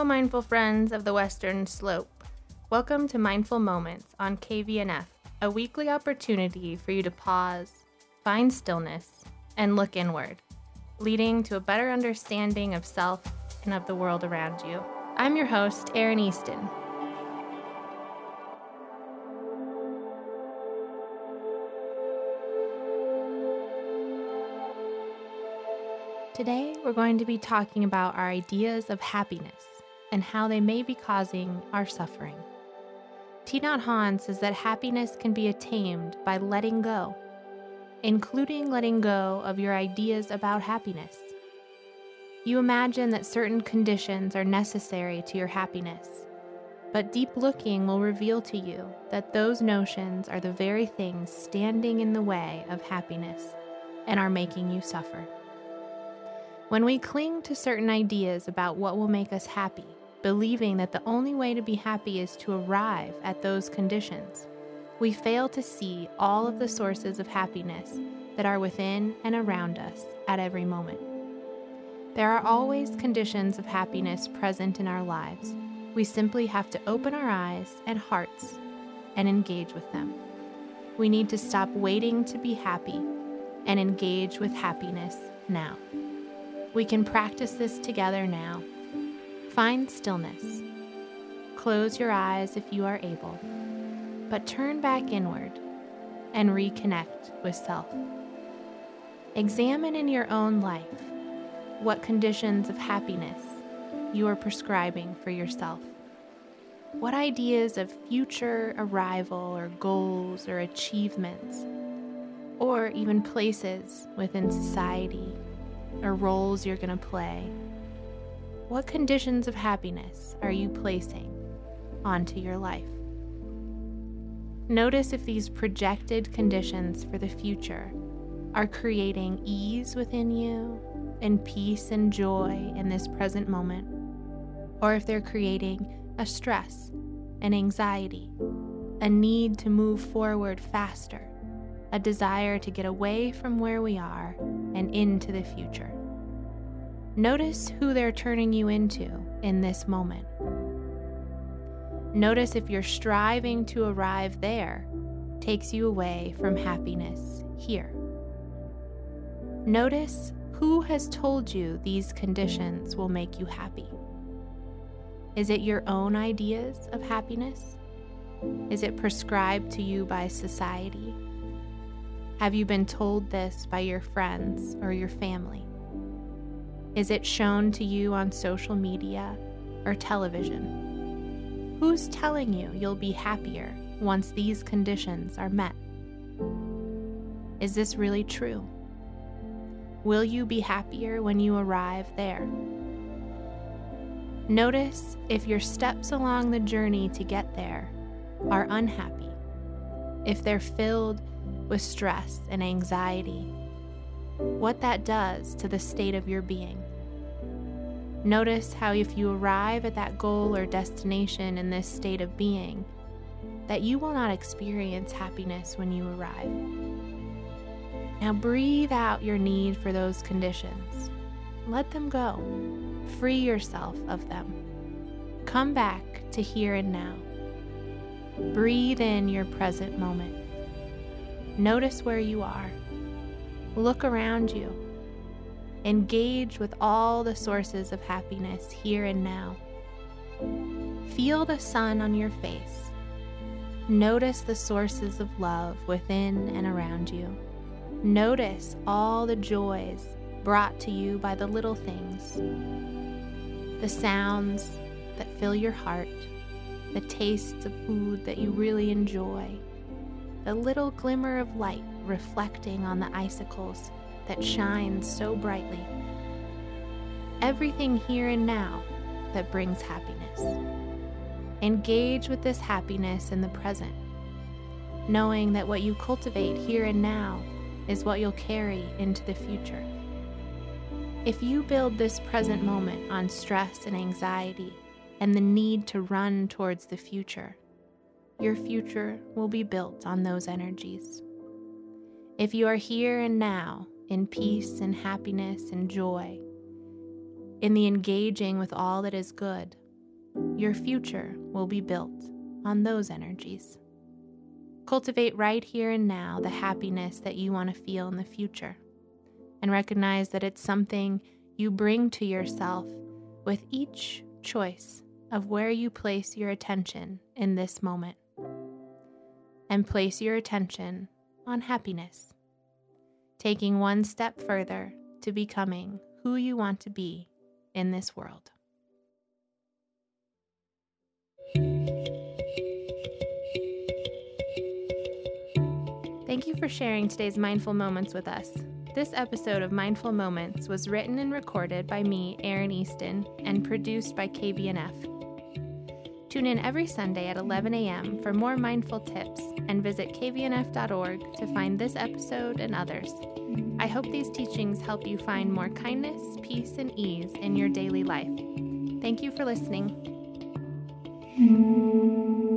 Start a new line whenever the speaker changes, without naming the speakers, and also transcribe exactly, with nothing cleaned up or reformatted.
mindful friends of the Western Slope. Welcome to Mindful Moments on K V N F, a weekly opportunity for you to pause, find stillness, and look inward, leading to a better understanding of self and of the world around you. I'm your host, Erin Easton. Today, we're going to be talking about our ideas of happiness and how they may be causing our suffering. Thich Nhat Hanh says that happiness can be attained by letting go, including letting go of your ideas about happiness. You imagine that certain conditions are necessary to your happiness, but deep looking will reveal to you that those notions are the very things standing in the way of happiness and are making you suffer. When we cling to certain ideas about what will make us happy, believing that the only way to be happy is to arrive at those conditions, we fail to see all of the sources of happiness that are within and around us at every moment. There are always conditions of happiness present in our lives. We simply have to open our eyes and hearts and engage with them. We need to stop waiting to be happy and engage with happiness now. We can practice this together now. Find stillness. Close your eyes if you are able, but turn back inward and reconnect with self. Examine in your own life what conditions of happiness you are prescribing for yourself. What ideas of future arrival or goals or achievements, or even places within society or roles you're going to play, what conditions of happiness are you placing onto your life? Notice if these projected conditions for the future are creating ease within you and peace and joy in this present moment, or if they're creating a stress, an anxiety, a need to move forward faster, a desire to get away from where we are and into the future. Notice who they're turning you into in this moment. Notice if your striving to arrive there takes you away from happiness here. Notice who has told you these conditions will make you happy. Is it your own ideas of happiness? Is it prescribed to you by society? Have you been told this by your friends or your family? Is it shown to you on social media or television? Who's telling you you'll be happier once these conditions are met? Is this really true? Will you be happier when you arrive there? Notice if your steps along the journey to get there are unhappy, if they're filled with stress and anxiety, what that does to the state of your being. Notice how if you arrive at that goal or destination in this state of being, that you will not experience happiness when you arrive. Now breathe out your need for those conditions. Let them go. Free yourself of them. Come back to here and now. Breathe in your present moment. Notice where you are. Look around you. Engage with all the sources of happiness here and now. Feel the sun on your face. Notice the sources of love within and around you. Notice all the joys brought to you by the little things, the sounds that fill your heart, the tastes of food that you really enjoy, the little glimmer of light reflecting on the icicles that shine so brightly. Everything here and now that brings happiness. Engage with this happiness in the present, knowing that what you cultivate here and now is what you'll carry into the future. If you build this present moment on stress and anxiety and the need to run towards the future, your future will be built on those energies. If you are here and now in peace and happiness and joy, in the engaging with all that is good, your future will be built on those energies. Cultivate right here and now the happiness that you want to feel in the future, and recognize that it's something you bring to yourself with each choice of where you place your attention in this moment. And place your attention on happiness, taking one step further to becoming who you want to be in this world. Thank you for sharing today's Mindful Moments with us. This episode of Mindful Moments was written and recorded by me, Erin Easton, and produced by K V N F. Tune in every Sunday at eleven a.m. for more mindful tips, and visit k v n f dot org to find this episode and others. I hope these teachings help you find more kindness, peace, and ease in your daily life. Thank you for listening.